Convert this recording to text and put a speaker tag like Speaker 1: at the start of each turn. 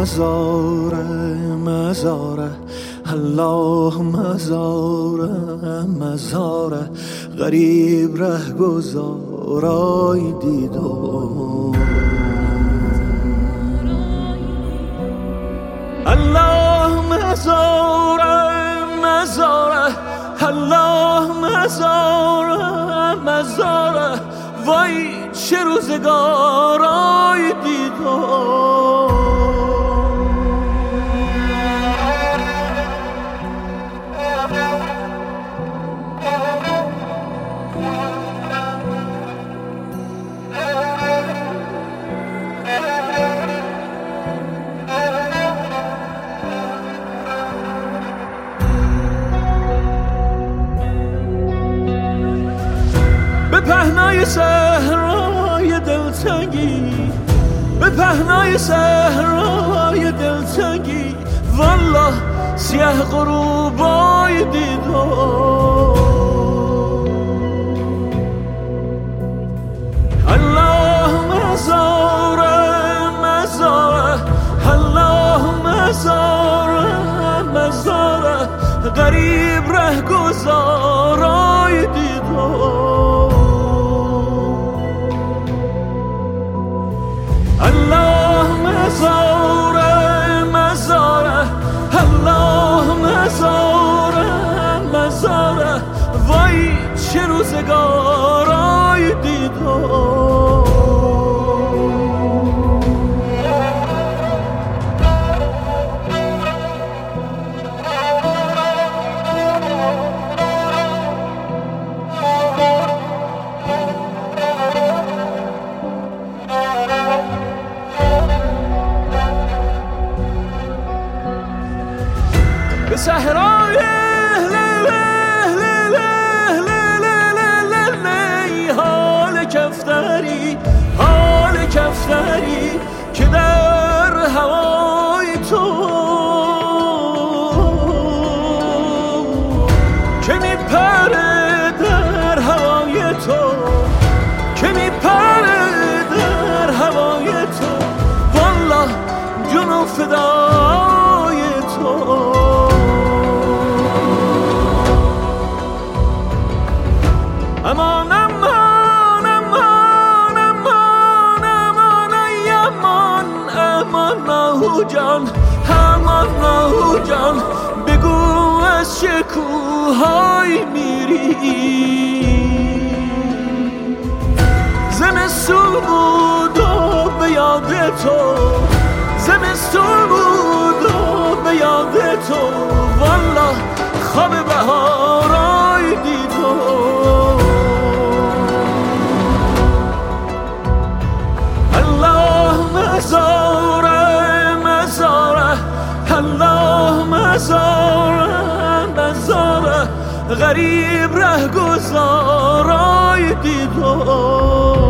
Speaker 1: مزاره مزاره الله مزاره مزاره غریب ره گذارای دیدم الله مزاره مزاره الله مزاره مزاره وای چه روزگارای دیدم به پهنای صحرای دلتنگی به پهنای صحرای دلتنگی والله سیاه غروبای دیدم الله مزاره مزاره الله مزاره مزاره غریب ره گذارای دیدم الله مزاره مزاره الله مزاره مزاره وای چه روزگارای دیدم به صحرای حال کفتری حال کفتری که در هوای تو که میپره در هوای تو که میپره در هوای تو والله جنو فدای تو امان امان امان امان امان امان امان نهو جان امان نهو جان بگو از چه کوه‌های میری زمستون بود و به یاد تو زمستون بود و به یاد تو والله خواب بهارای دیدم مزاره مزاره الله مزاره مزاره غریب ره گذارای دیدم